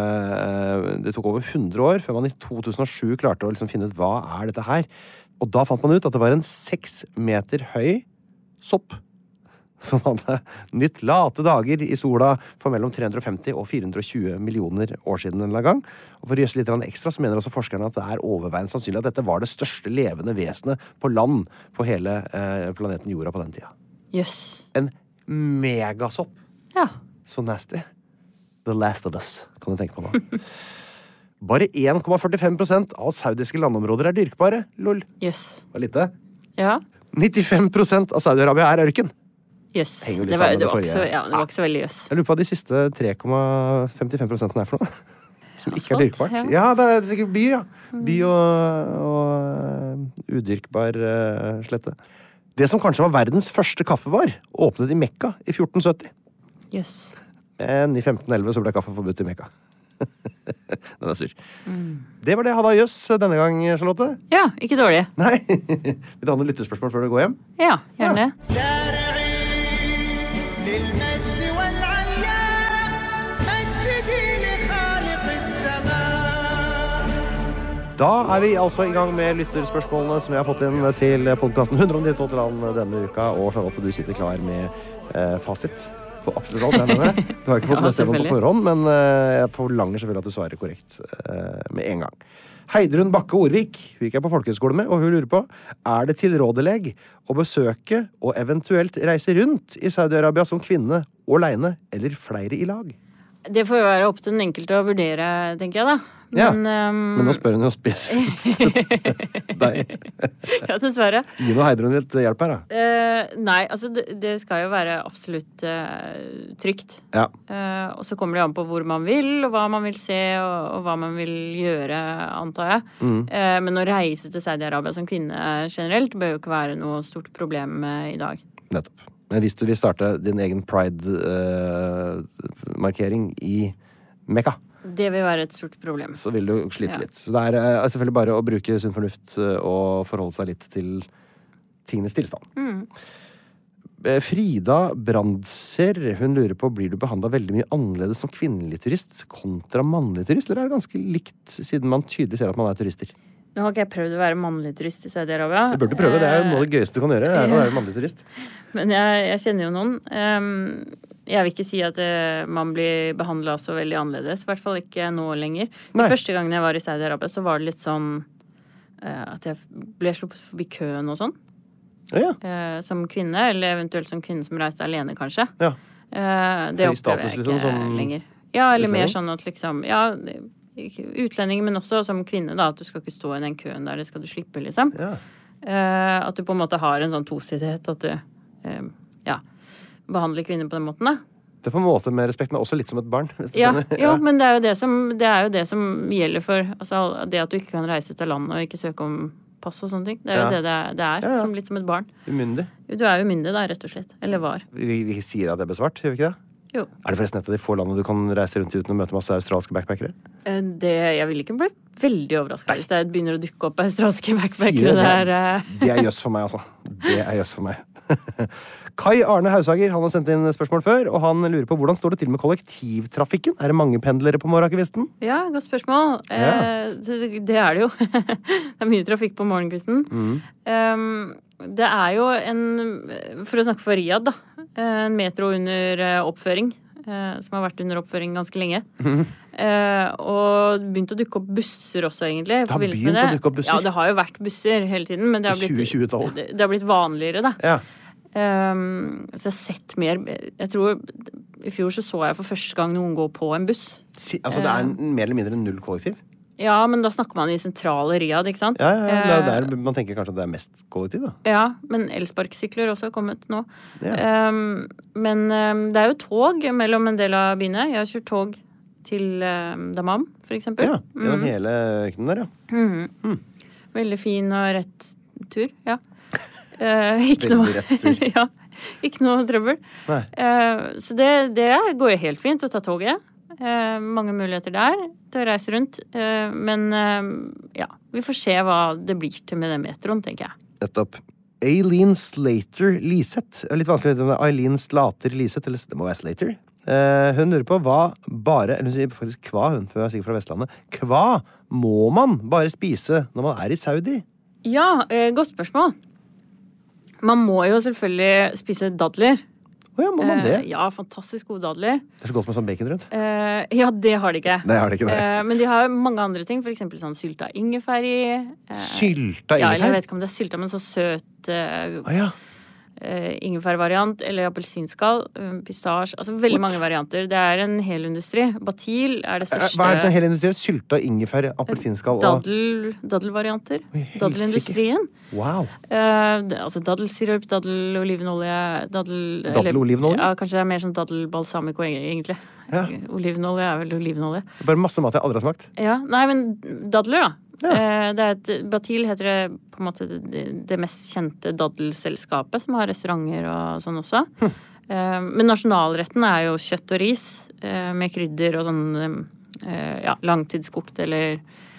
noe. Det tok over hundre år før man i to tusen og sju klarte å liksom finne ut hva er dette her. Og da fant man ut at det var en seks meter høy sopp som hadde nytt late dager i sola for mellom tre hundre og femti og fire hundre og tjue millioner år siden en eller annen gang. Og for å gjøre litt ekstra, så mener også forskerne at det er overveiende sannsynlig at dette var det største levende vesenet på land på hele eh, planeten Jorda på den tida. Yes. En megasopp. Ja. Så nasty. The last of us, kan du tenke på nå. Bare en komma førtifem prosent av saudiske landområder er dyrkbare. Lol. Yes. Det var lite. Ja. nittifem prosent av Saudi-Arabia er ørken. Yes. Det var, det, var så, ja, det var ikke så veldig jøss. Jeg lurer på hva de siste tre komma femtifem prosent er for noe. Som ikke er dyrkbart. Ja. Ja, det er sikkert by, ja. By og, og udyrkbar uh, slette. Det som kanskje var verdens første kaffebar, åpnet i Mekka i fjorten sytti. Yes. Men i femten elleve så ble kaffe forbudt i Mekka. Den er sur. Mm. Det var det jeg hadde av jøss denne gang, Charlotte. Ja, ikke dårlig. Nei. Vil du ha noen lyttespørsmål før du går hjem? Ja, gjerne. Ja. Da er vi altså i gang med lytterspørsmålene som vi har fått inn til podcasten hundre og nittito land denne uka. Og Charlotte, du sitter klar med eh, fasit på absolutt alt. Jeg mener. Du har ikke fått lest gjennom på forhånd, men eh, jeg forlanger selvfølgelig at du svarer korrekt eh, med en gang. Heidrun Bakke Orvik, hun gikk jeg på folkehøyskole med, og hun lurer på, er det tilrådeleg å besøke og eventuelt reise rundt i Saudi-Arabia som kvinne og alene, eller flere i lag? Det får jo være opp til den enkelte å vurdere, tenker jeg da. Men, ja, um... men nå spør hun jo spesifikt deg. Ja, dessverre. Gi noe Heidrun litt hjelp her, da. Uh, nei, altså det, det skal jo være absolutt uh, trygt. Ja. Uh, og så kommer det an på hvor man vil, og hva man vil se, og, og hva man vil gjøre, antar jeg. Mm. Uh, men å reise til Saudi-Arabia som kvinne generelt bør jo ikke være noe stort problem uh, i dag. Nettopp. Men hvis du vil starte din egen pride-markering uh, i Mekka, det vil være et stort problem. Så vil du slite ja. litt. Så det er uh, selvfølgelig bare å bruke sunn fornuft uh, og forholde seg litt til tingenes tilstand. Mm. Uh, Frida Brandser, hun lurer på, blir du behandlet veldig mye annerledes som kvinnelig turist kontra mannlig turist, eller er det ganske likt siden man tydelig ser at man er turister? Nå har ikke jeg prøvd å være mannlig turist i Saudi-Arabia. Du burde prøve, det er jo noe av det gøyeste du kan gjøre, det er å være mannlig turist. Men jeg, jeg kjenner jo noen. Um, jeg vil ikke si at uh, man blir behandlet så veldig annerledes, i hvert fall ikke nå lenger. Den første gangen jeg var i Saudi-Arabia, så var det litt sånn uh, at jeg ble sluppet forbi køen og sånn. Ja. Uh, som kvinne, eller eventuelt som kvinne som reiste alene, kanskje. Ja. Uh, det Høy status, opplever jeg ikke liksom, som lenger. Ja, eller mer sånn at liksom, ja... utlending, men også som kvinne da, at du skal ikke stå i den køen der, det skal du slippe liksom. Ja. Uh, at du på en måte har en sånn tosidighet, at du uh, ja, behandler kvinner på den måten da. Det er på en måte med respekt, men også litt som et barn. Ja, jo, men det er jo det som, det er jo det som gjelder for, altså det at du ikke kan reise ut av landet og ikke søke om pass og sånne ting. Det er jo ja. det det er, det er ja, ja. som litt som et barn. Umyndig. Du er jo umyndig da, rett og slett. Eller var. Vi, vi sier at det er besvart, gjør vi ikke det? Jo. Er det forresten et av de få landene du kan reise rundt uten å møte masse australske backpackere? Det, jeg vil ikke bli veldig overrasket hvis det begynner å dukke opp australske backpackere det, der. Det er jøss for meg, altså. Det er jøss for meg. Kai Arne Hausager, han har sendt inn spørsmål før, og han lurer på hvordan står det til med kollektivtrafikken? Er det mange pendlere på morgenkvisten? Ja, godt spørsmål. Ja. Eh, det er det jo. Det er mye trafikk på morgenkvisten. Mm. Um, det er jo en, for å snakke for Riyadh, da, en metro under oppføring, eh, som har vært under oppføring ganske lenge. Mm. Eh, og begynt å dukke opp busser også, egentlig. Det har begynt å dukke opp busser? Ja, det har jo vært busser hele tiden, men det har blitt, det, det har blitt vanligere, da. Ja. Um, så jeg har sett mer. Jeg tror i fjor så så jeg for første gang noen gå på en buss. Si, altså det er en, mer eller mindre null kollektiv? Ja, men da snakker man i sentrale Riyadh, ikke sant? Ja, ja, ja, det er der man tenker kanskje at det er mest kollektiv, da. Ja, men elsparkesykler også har kommet nå. Ja. Um, men um, det er jo tog mellom en del av byene. Jeg har kjørt tog til um, Dammam, for eksempel. Ja, gjennom mm. hele øknen der, ja. Mm. Mm. Veldig fin og rett tur, ja. Uh, ikke Veldig noe, rett tur. ja, ikke noe trøbbel. Uh, så det, det går jo helt fint å ta toget. Uh, mange muligheter der til å reise rundt. Uh, men uh, ja, vi får se hva det blir til med den metroen, tenker jeg. Nettopp. Aileen Slater Liseth. Litt vanskelig å vite om det er Aileen Slater Liseth, eller det må være Slater. Uh, hun lurer på hva bare, eller hun sier faktisk hva hun, for hun er sikkert fra Vestlandet, hva må man bare spise når man er i Saudi? Ja, uh, godt spørsmål. Man må jo selvfølgelig spise dadler. Å ja, må man det? Uh, ja, fantastisk gode dadler. Det er så godt med sånn baconrødt. Uh, ja, det har de ikke. Det har de ikke, det. Uh, men de har mange andre ting, for eksempel sånn sylta ingefær i. Uh, sylta ingefær? Ja, eller jeg vet ikke om det er sylta, men så søt uh, oh, ja. Uh, ingefærvariant, eller appelsinskall, um, pistasje, altså veldig What? mange varianter. Det er en hel industri. Batil er det største. Hva er det for en hel industri? Sylta, ingefær, appelsinskall og... Daddel, daddelvarianter. Daddelindustrien. Wow. Uh, det, altså daddelsirup, daddelolivenolje, daddel... Daddelolivenolje? Ja, kanskje det er mer sånn daddelbalsamico egentlig. Ja. Olivenolje er vel olivenolje. Bare masse mat jeg aldri har smakt. Ja, nei, men dadler da. Ja. Det er et, Batil heter det på en måte det, det mest kjente daddelselskapet, som har restauranter og sånn også. Hm. Men nasjonalretten er jo kjøtt og ris med krydder og sånn ja, langtidskokt eller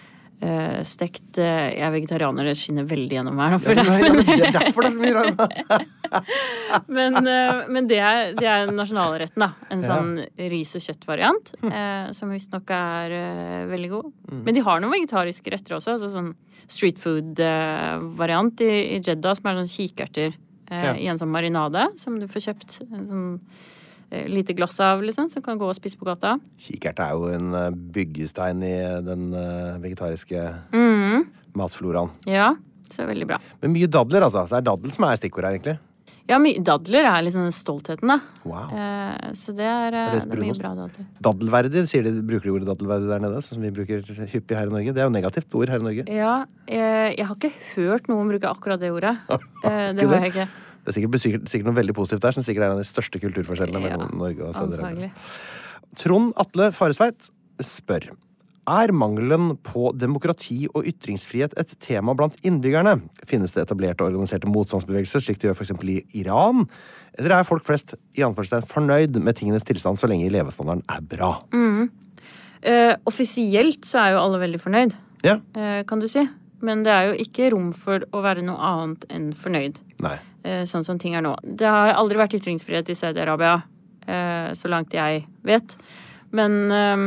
stekt. Jeg er vegetarianer, det skinner veldig gjennom her. Ja, nei, ja, det er derfor det er mye rart. men, men det er, det er nasjonalretten, da. En sånn ja. ris- og kjøttvariant, hm. eh, som visst nok er eh, veldig god. Mm. Men de har noen vegetariske retter også, altså sånn street food-variant eh, i, i Jeddah, som er sånn kikerter eh, ja. i en sånn marinade, som du får kjøpt en sånn eh, lite glass av, liksom, som kan gå og spise på gata. Kikert er jo en uh, byggestein i den uh, vegetariske mm. matfloraen. Ja, så veldig bra. Men mye dadler, altså. Så det er daddel som er stikkordet her, egentlig. Ja, dadler er liksom stoltheten, da. Wow. Eh, så det er, er det det er mye bra dadler. Daddelverdig, sier de, bruker de ordet daddelverdig der nede, sånn som vi bruker hyppig her i Norge. Det er jo negativt ord her i Norge. Ja, eh, jeg har ikke hørt noen bruke akkurat det ordet. eh, det har jeg ikke. Det er sikkert, sikkert, sikkert noe veldig positivt der, som sikkert er en av de største kulturforskjellene ja, mellom Norge og Saudi-Arabia. Trond Atle Faresveit spør: er mangelen på demokrati og ytringsfrihet et tema blant innbyggerne? Finnes det etablerte og organiserte motstandsbevegelser, slik det gjør for eksempel i Iran? Eller er folk flest i anførselstegn fornøyd med tingenes tilstand så lenge levestandarden er bra? Mm. Uh, offisielt så er jo alle veldig fornøyd, ja. uh, kan du si. Men det er jo ikke rom for å være noe annet enn fornøyd. Nei. Uh, sånn som ting er nå. Det har aldri vært ytringsfrihet i Saudi-Arabia, uh, så langt jeg vet. Men... Um,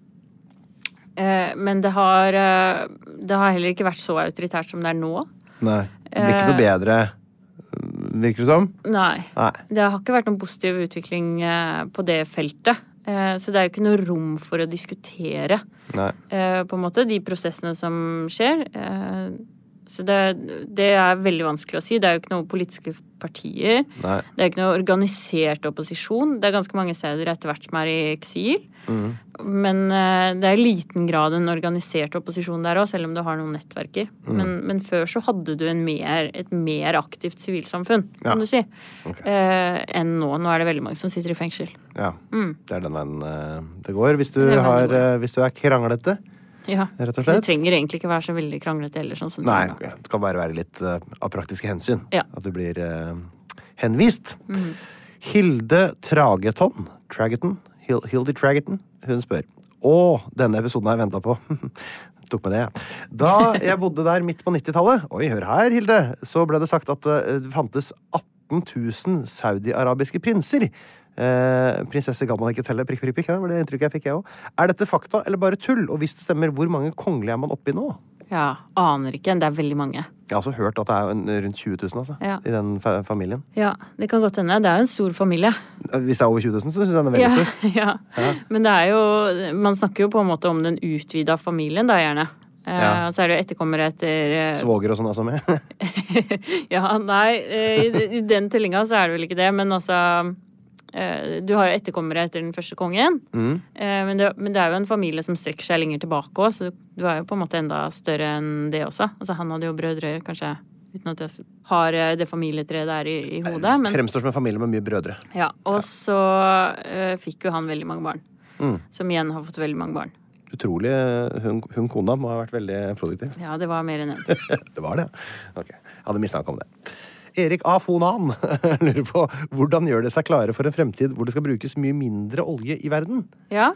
Men det har, det har heller ikke vært så autoritært som det er nå. Nei, det blir ikke noe bedre, virker det som? Nei. Nei. Det har ikke vært noen positiv utvikling på det feltet. Så det er jo ikke noe rom for å diskutere Nei. på en måte de prosessene som skjer. Så det, det er veldig vanskelig å si. Det er jo ikke noen politiske partier. Nei. Det er ikke noe organisert opposisjon. Det er ganske mange steder etter hvert som er i eksil. Mm. Men uh, det er i liten grad en organisert opposisjon der også, selv om du har noen nettverker. Mm. Men, men før så hadde du en mer, et mer aktivt sivilsamfunn, ja. kan du si, okay. uh, enn nå. Nå er det veldig mange som sitter i fengsel. Ja, mm. det er den veien uh, det går. Hvis du, har, uh, hvis du er kranglete, ja. rett og slett. Det trenger egentlig ikke være så veldig kranglete heller. Sånn som Nei, det, det kan bare være litt uh, av praktiske hensyn. Ja. At du blir uh, henvist. Mm. Hilde Trageton, Trageton, Hilde Trageton, hun spør: Å, denne episoden har jeg ventet på. Tok med det, ja. Da jeg bodde der midt på nittitallet, oi, hør her, Hilde, så ble det sagt at det fantes atten atten tusen saudi-arabiske prinser. Eh, prinsesse kan man ikke telle, prikk, prikk, prikk, det var det inntrykket jeg fikk jeg også. Er dette fakta eller bare tull? Og hvis det stemmer, hvor mange kongelige er man oppe i nå? Ja, aner ikke. Det er veldig mange. Jeg har også hørt at det er en, rundt tjue tusen altså, ja. I den fa familien. Ja, det kan godt hende. Det er jo en stor familie. Hvis det er over tjue tusen, så synes jeg den er veldig ja, stor. Ja. Ja, men det er jo, man snakker jo på en måte om den utvida familien da, gjerne. Ja. Uh, så er det jo etterkommere etter uh... Svoger og sånn altså med? Ja, nei, uh, i, i den tellinga så er det vel ikke det, men altså uh, du har jo etterkommere etter den første kongen, mm. uh, men, det, men det er jo en familie som strekker seg lenger tilbake også, så du er jo på en måte enda større enn det også. Altså han hadde jo brødre, kanskje, uten at jeg har det familietreet der i, i hodet. Men... Fremstår som en familie med mye brødre. Ja, og ja. så uh, fikk jo han veldig mange barn, mm. som igjen har fått veldig mange barn. Utrolig, hun, hun kona må ha vært veldig produktiv. Ja, det var mer enn en. Det var det, ok. Jeg hadde mistanke om det. Erik A. Fonan lurer på, hvordan gjør det seg klare for en fremtid hvor det skal brukes mye mindre olje i verden? Ja.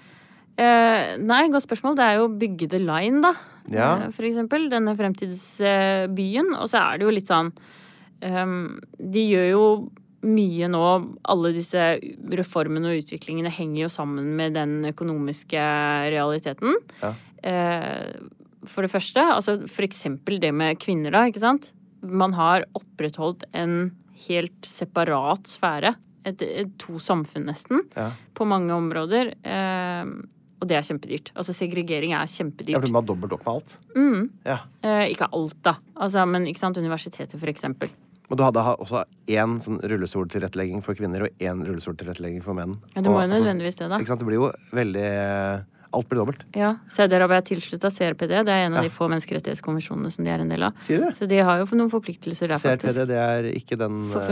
Eh, nei, godt spørsmål. Det er jo bygge The Line, da. Ja. Eh, for eksempel, denne fremtidsbyen. Og så er det jo litt sånn, um, de gjør jo mye nå, alle disse reformene og utviklingene henger jo sammen med den økonomiske realiteten. Ja. Eh, for det første, altså for eksempel det med kvinner da, ikke sant? Man har opprettholdt en helt separat sfære, et, et to samfunn nesten, ja. På mange områder, eh, og det er kjempedyrt. Altså segregering er kjempedyrt. Ja, for du må ha dobbelt opp med alt. Mm. Ja. Eh, ikke alt da, altså, men ikke sant, universitetet for eksempel. Og du hadde også én sånn rullestoltilrettelegging for kvinner og én rullestoltilrettelegging for menn. Ja, det må jo nødvendigvis det da. Ikke sant? Det blir jo veldig... Alt blir dobbelt. Ja, Saudi-Arabia er tilsluttet C R P D. Det er en av ja. de få menneskerettighetskonvensjonene som de er en del av. Sier det? Så de har jo noen forpliktelser der, faktisk. C R P D, det er ikke den... For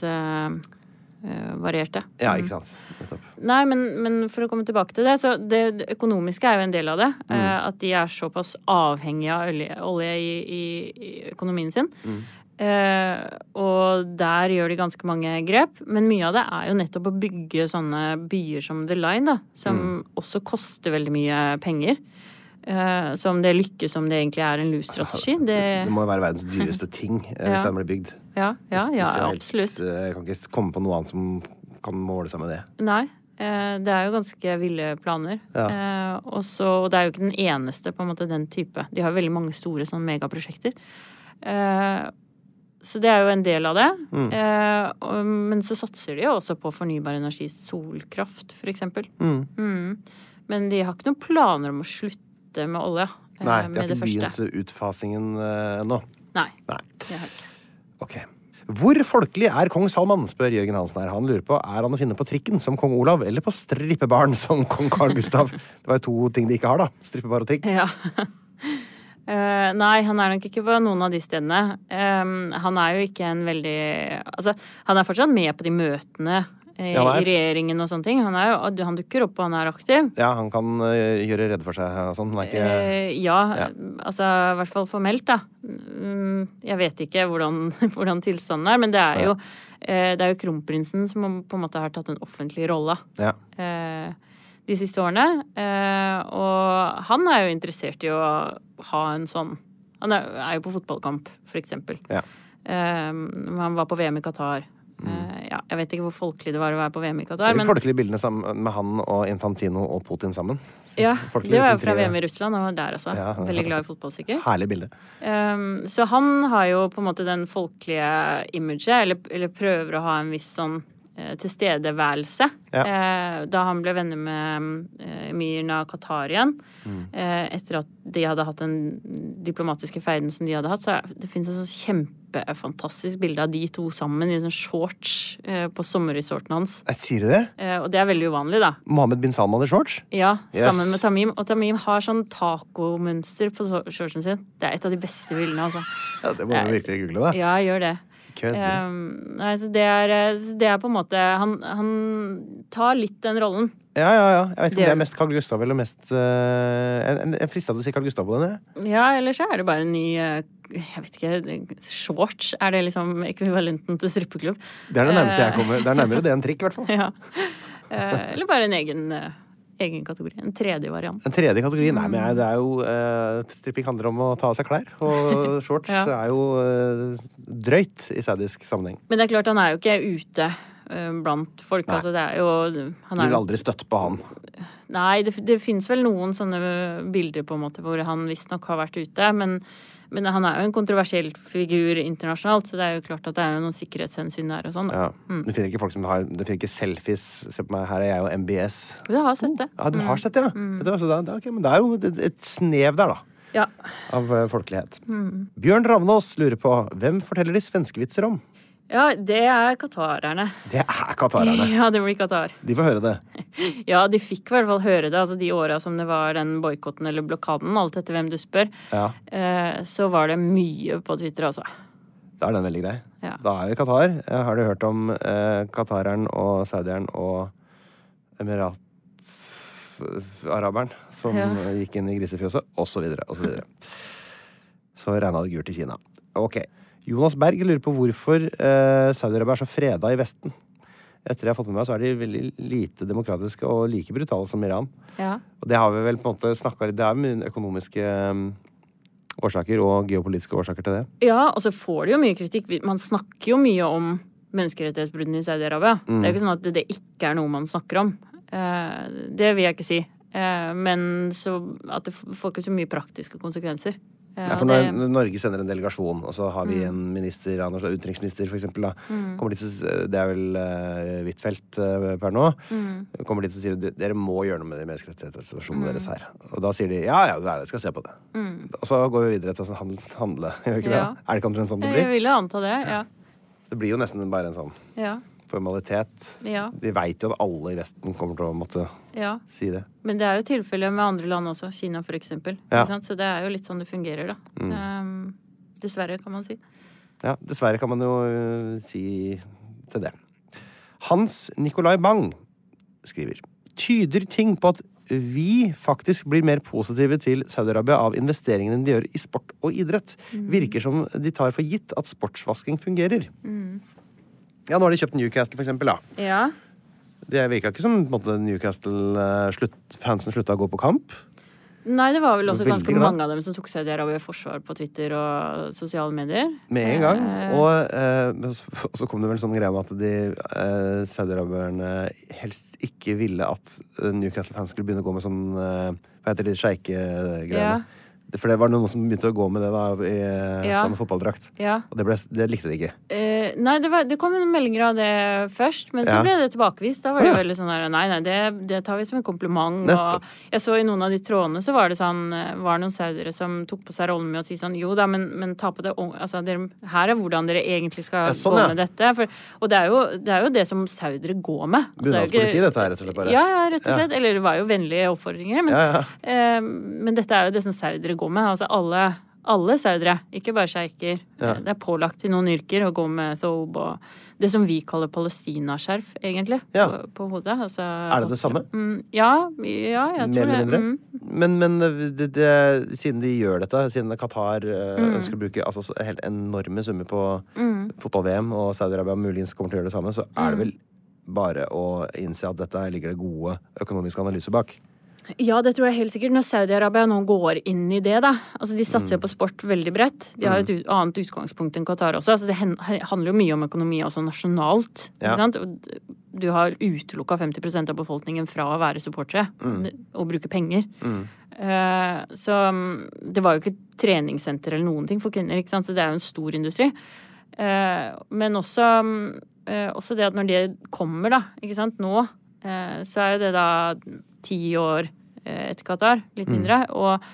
funksjonsvarierte. Uh, uh, ja, ikke sant. Nettopp. Nei, men, men for å komme tilbake til det, så det, det økonomiske er jo en del av det. Mm. Uh, at de er såpass avhengige av olje, olje i, i, i økonomien sin. Mm. Uh, og der gjør de ganske mange grep, men mye av det er jo nettopp å bygge sånne byer som The Line, da, som mm. også koster veldig mye penger. Uh, så om det lykkes, som det egentlig er en lur-strategi. Det... det må jo være verdens dyreste ting ja. Hvis den blir bygd. Ja, ja, ja, ja absolutt. Jeg kan ikke komme på noe annet som kan måle seg med det. Nei, uh, det er jo ganske ville planer. Ja. Uh, og så, det er jo ikke den eneste, på en måte, den type. De har veldig mange store sånn megaprosjekter. Uh, Så det er jo en del av det. Mm. Eh, og, men så satser de jo også på fornybar energi, solkraft for eksempel. Mm. Mm. Men de har ikke noen planer om å slutte med olje. Eh, Nei, de har ikke begynt utfasingen eh, nå. Nei, Nei. det har ikke. Ok. Hvor folkelig er kong Salman, spør Jørgen Hansen her. Han lurer på, er han å finne på trikken som kong Olav, eller på strippebaren som kong Carl Gustav? Det var jo to ting de ikke har da. Strippebar og trikk. Ja. Uh, nei, han er nok ikke på noen av de stedene. Um, han er jo ikke en veldig... Altså, han er fortsatt med på de møtene i, ja, i regjeringen og sånne ting. Han, er jo, han dukker opp, og han er aktiv. Ja, han kan uh, gjøre redd for seg og sånn. Ikke... Uh, ja, ja, altså i hvert fall formelt, da. Um, jeg vet ikke hvordan, hvordan tilstanden er, men det er jo, uh, det er jo kronprinsen som på en måte har tatt en offentlig rolle. Ja. Uh, de siste årene, og han er jo interessert i å ha en sånn, han er, er jo på fotballkamp, for eksempel. Ja. Han var på V M i Qatar. Mm. Ja, jeg vet ikke hvor folkelig det var å være på V M i Qatar. Det er jo folkelige bildene sammen med han og Infantino og Putin sammen. Ja, det var jo fra V M i Russland, han var der altså. Ja, veldig glad i fotball, sikkert. Herlig bilde. Um, så han har jo på en måte den folkelige imaget, eller, eller prøver å ha en viss sånn tilstedeværelse. Ja. Eh, da han ble venner med eh, Mirna Qatarien, mm. eh, etter at de hadde hatt den diplomatiske feiden som de hadde hatt, så det finnes et sånn kjempefantastisk bilde av de to sammen i sånn shorts eh, på sommerresorten hans. Jeg sier det? Eh, og det er veldig uvanlig, da. Mohammed bin Salman i shorts? Ja, yes. Sammen med Tamim. Og Tamim har sånn taco-mønster på shortsen sin. Det er et av de beste bildene, altså. Ja, det må du virkelig google, da. Ja, gjør det. Um, nei, så det er, det er på en måte han, han tar litt den rollen. Ja, ja, ja. Jeg vet ikke det... om det er mest Carl Gustav eller mest uh, Jeg, jeg fristet til å si Carl Gustav på denne. Ja, eller så er det bare en ny uh, jeg vet ikke, shorts. Er det liksom ekvivalenten til strippeklubb? Det er det nærmeste jeg kommer. Det er nærmere det enn trikk, i hvert fall. Ja. Uh, eller bare en egen uh, egen kategori. En tredje variant. En tredje kategori? Nei, men jeg, det er jo uh, stripping handler om å ta av seg klær, og shorts ja. er jo uh, drøyt i saudisk sammenheng. Men det er klart, han er jo ikke ute uh, blant folk. Nei. Altså, det er jo... Han er, du vil aldri støtte på han? Nei, det, det finnes vel noen sånne bilder på en måte hvor han visst nok har vært ute, men, men han er jo en kontroversiell figur internasjonalt, så det er jo klart at det er jo noen sikkerhetshensyn der og sånn. Ja. Mm. Du finner ikke folk som har, du finner ikke selfies, se på meg, her er jeg jo M B S. Du har sett det. Oh, ja, du har sett det, ja. Mm. Det, det, det, okay, men det er jo et, et snev der da, ja. av uh, folkelighet. Mm. Bjørn Ravnås lurer på, hvem forteller de svenskevitser om? Ja, det er katarerne. Det er katarerne? Ja, det blir Katar. De får høre det. Ja, de fikk i hvert fall høre det. Altså de årene som det var den boykotten eller blokaden, alt etter hvem du spør, ja. eh, så var det mye på Twitter, altså. Da er den veldig grei. Ja. Da er vi Katar. Har du hørt om eh, katareren og saudieren og Emiratsaraberen som ja. gikk inn i grisefjøset, og så videre, og så videre. Så regnet det gult i Kina. Ok. Jonas Berg lurer på hvorfor eh, Saudi-Arabia er så freda i Vesten. Etter det jeg har fått med meg, så er de veldig lite demokratiske og like brutale som Iran. Ja. Og det har vi vel på en måte snakket litt, det er mye økonomiske um, årsaker og geopolitiske årsaker til det. Ja, og så får de jo mye kritikk. Man snakker jo mye om menneskerettighetsbruddene i Saudi-Arabia. Mm. Det er jo ikke sånn at det ikke er noe man snakker om. Eh, det vil jeg ikke si. Eh, men så at det får ikke så mye praktiske konsekvenser. Ja, for når det... Norge sender en delegasjon, og så har vi en minister, utenriksminister for eksempel, da. Mm. Kommer dit, det er vel uh, Huitfeldt uh, per nå, mm. kommer dit og sier dere må gjøre noe med de menneskerettighetssituasjonen mm. deres her. Og da sier de ja, ja, jeg skal se på det. Mm. Og så går vi videre til å handle, handle. Gjør vi ikke ja. det? Er det ikke omtrent sånn det blir? Jeg ville anta det, ja. Det blir jo nesten bare en sånn ja. formalitet. Ja. De vet jo at alle i Vesten kommer til å måtte ja. si det. Men det er jo tilfellet med andre land også, Kina for eksempel. Ja. Så det er jo litt sånn det fungerer da. Mm. Um, dessverre kan man si. Ja, dessverre kan man jo uh, si til det. Hans Nikolai Bang skriver, tyder ting på at vi faktisk blir mer positive til Saudi-Arabia av investeringene de gjør i sport og idrett. Mm. Virker som de tar for gitt at sportsvasking fungerer. Mm. Ja, nå har de kjøpt Newcastle, for eksempel, da. Ja. Det virker ikke som på en måte, Newcastle-fansen slutt, slutta å gå på kamp. Nei, det var vel også ganske glad. Mange av dem som tok seg Saudi-Arabia i forsvar på Twitter og sosiale medier. Med en gang. Og eh, så kom det vel sånn greie om at de eh, Saudi-Arabierne helst ikke ville at Newcastle-fans skulle begynne å gå med sånn eh, hva heter det, sjeike-greiene. Ja. For det var noen som begynte å gå med det da i ja. samme fotballdrakt. Ja. Og det, ble, det likte de ikke. Eh, nei, det, var, det kom noen meldinger av det først, men så ja. ble det tilbakevist. Da var det ja. veldig sånn der, nei, nei, det, det tar vi som en kompliment. Og jeg så i noen av de trådene, så var det sånn, var noen saudere som tok på seg rollen med å si sånn, jo da, men, men ta på det, altså, dere, her er hvordan dere egentlig skal ja, sånn, gå ja. med dette. For, og det er, jo, det er jo det som saudere går med. Altså, Bunadspoliti, dette er rett og slett bare. Ja, ja, rett og slett. Ja. Eller det var jo vennlige oppfordringer, men, ja, ja. Eh, men dette er jo det som saudere går med. Altså alle, alle saudere, ikke bare sjeiker. Ja. Det er pålagt til noen yrker å gå med thobe og det som vi kaller palestinaskjerf, egentlig, ja. på, på hodet. Altså, er det det samme? Mm, ja, ja, jeg tror det. Mm. Men, men det, det, siden de gjør dette, siden Qatar mm. ønsker å bruke altså, helt enorme summer på mm. fotball-V M, og Saudi-Arabia muligens kommer til å gjøre det samme, så er det vel bare å innse at dette ligger det gode økonomiske analyser bak. Ja, det tror jeg helt sikkert. Når Saudi-Arabia nå går inn i det, da. Altså, de satser mm. på sport veldig bredt. De har et ut, annet utgangspunkt enn Qatar også. Altså, det handler jo mye om økonomi også nasjonalt. Ja. Ikke sant? Du har utelukket femti prosent av befolkningen fra å være supportere mm. og bruke penger. Mm. Uh, så det var jo ikke treningssenter eller noen ting for kvinner, ikke sant? Så det er jo en stor industri. Uh, men også, uh, også det at når det kommer, da, ikke sant, nå, uh, så er jo det da ti år etter Qatar, litt mindre, mm. og,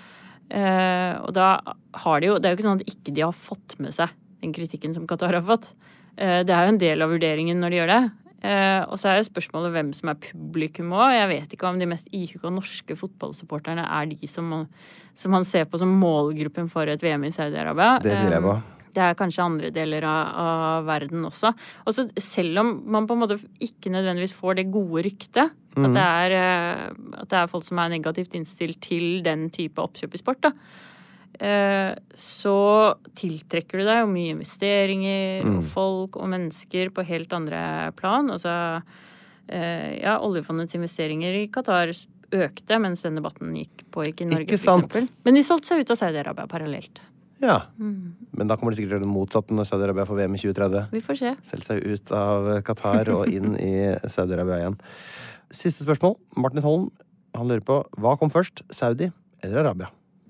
eh, og da har de jo, det er jo ikke sånn at ikke de har fått med seg den kritikken som Qatar har fått. Eh, det er jo en del av vurderingen når de gjør det. Eh, og så er jo spørsmålet hvem som er publikum også. Jeg vet ikke om de mest ihuga norske fotballsupporterne er de som man, som man ser på som målgruppen for et V M i Saudi-Arabia. Det tror jeg på. Det er kanskje andre deler av, av verden også. Og så selv om man på en måte ikke nødvendigvis får det gode ryktet, mm. at, det er, at det er folk som er negativt innstilt til den type oppkjøp i sport, da, så tiltrekker du deg jo mye investeringer mm. og folk og mennesker på helt andre plan. Altså, ja, oljefondets investeringer i Qatar økte mens den debatten gikk på ikke i Norge, Ikke for sant. eksempel. Men de solgte seg ut av Saudi-Arabia parallelt. Ja, men da kommer de sikkert til å gjøre det motsatt når Saudi-Arabia får V M i tjue tretti. Vi får se. Selv seg ut av Qatar og inn i Saudi-Arabia igjen. Siste spørsmål. Martin Holm, han lurer på, hva kom først? Saudi eller Arabia?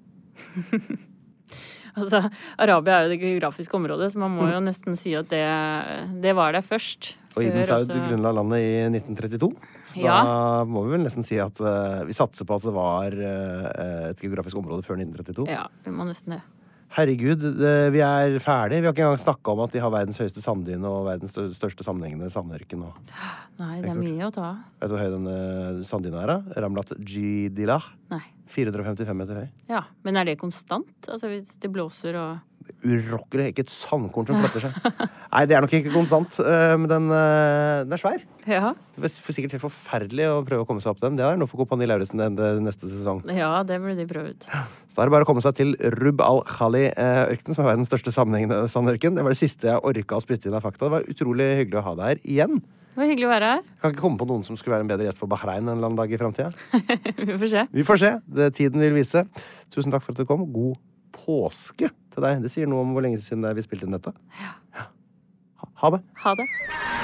Altså, Arabia er jo det geografiske området, så man må jo nesten si at det, det var det først. Og Ibn Før Saud også- grunnla landet i nitten trettito. Så Ja. da må vi vel nesten si at uh, vi satser på at det var uh, et geografisk område før nitten trettito. Ja, vi må nesten det. Herregud, det, vi er ferdige. Vi har ikke engang snakket om at de har verdens høyeste sanddyne og verdens stør- største sammenhengende sandørken. Og Nei, det er mye å ta. vet du hvor høy den uh, sanddyna er da? Ramlat Jidilah. Nei. fire hundre og femtifem meter høy. Ja, men er det konstant? Altså hvis det blåser og... Urokkelig, ikke et sandkorn som fletter seg. Nei, det er nok ikke konstant, uh, men den, uh, den er svær. Ja, Det er for sikkert helt forferdelig å prøve å komme seg opp den. Det er noe for Kompani Lauritzen den den neste sesong. ja, det burde de prøve ut. Så da er det bare å komme seg til Rub al-Khali-ørkenen, som er verdens største sammenhengende sandørken. Det var det siste jeg orka å spytte inn av fakta. Det var utrolig hyggelig å ha deg her igjen. Det var hyggelig å være her. Jeg kan ikke komme på noen som skulle være en bedre gjest for Bahrein en eller annen dag i fremtiden. Vi får se. Vi får se. Det tiden vil vise. Tusen takk for at du kom. God påske til deg. Det sier noe om hvor lenge siden det er vi spilte inn dette. Ja. Ha, ha det. Ha det.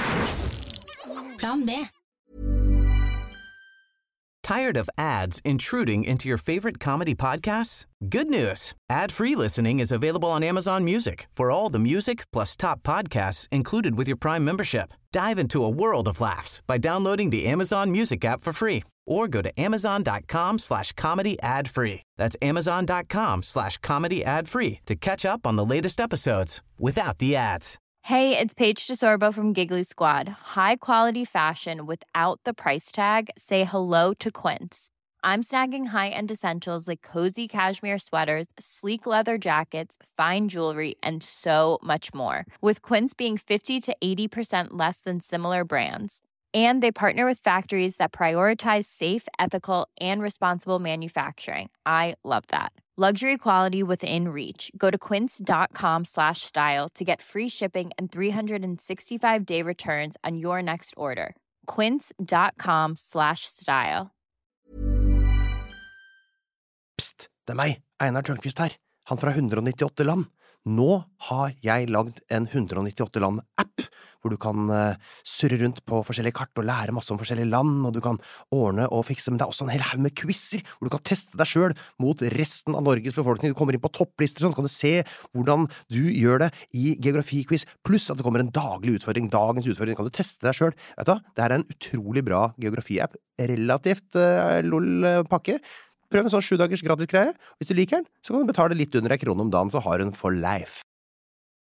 Plan B. Tired of ads intruding into your favorite comedy podcasts? Good news. Ad-free listening is available on Amazon Music for all the music plus top podcasts included with your Prime membership. Dive into a world of laughs by downloading the Amazon Music app for free or go to amazon.com slash comedy ad free. That's amazon.com slash comedy ad free to catch up on the latest episodes without the ads. Hey, it's Paige DeSorbo from Giggly Squad. High quality fashion without the price tag. Say hello to Quince. I'm snagging high-end essentials like cozy cashmere sweaters, sleek leather jackets, fine jewelry, and so much more. With Quince being fifty to eighty percent less than similar brands. And they partner with factories that prioritize safe, ethical, and responsible manufacturing. I love that. Luxury quality within reach. Go to quince.com slash style to get free shipping and three sixty-five day returns on your next order. Quince.com slash style. Psst, det er meg, Einar Tørnquist her. Han fra hundre nittiåtte land. Nå har jeg lagd en hundre nittiåtte land-app, hvor du kan uh, surre rundt på forskjellige kart og lære masse om forskjellige land, og du kan ordne og fikse, men det er også en hel haug med quizzer, hvor du kan teste deg selv mot resten av Norges befolkning. Du kommer inn på topplister, sånn kan du se hvordan du gjør det i geografiquiz, pluss at det kommer en daglig utfordring, dagens utfordring, kan du teste deg selv. Vet du hva? Det her er en utrolig bra geografi-app, relativt uh, lol-pakke. Prøv en sånn sju dagers gratis greie. Hvis du liker den, så kan du betale litt under en krone om dagen, så har du den for life.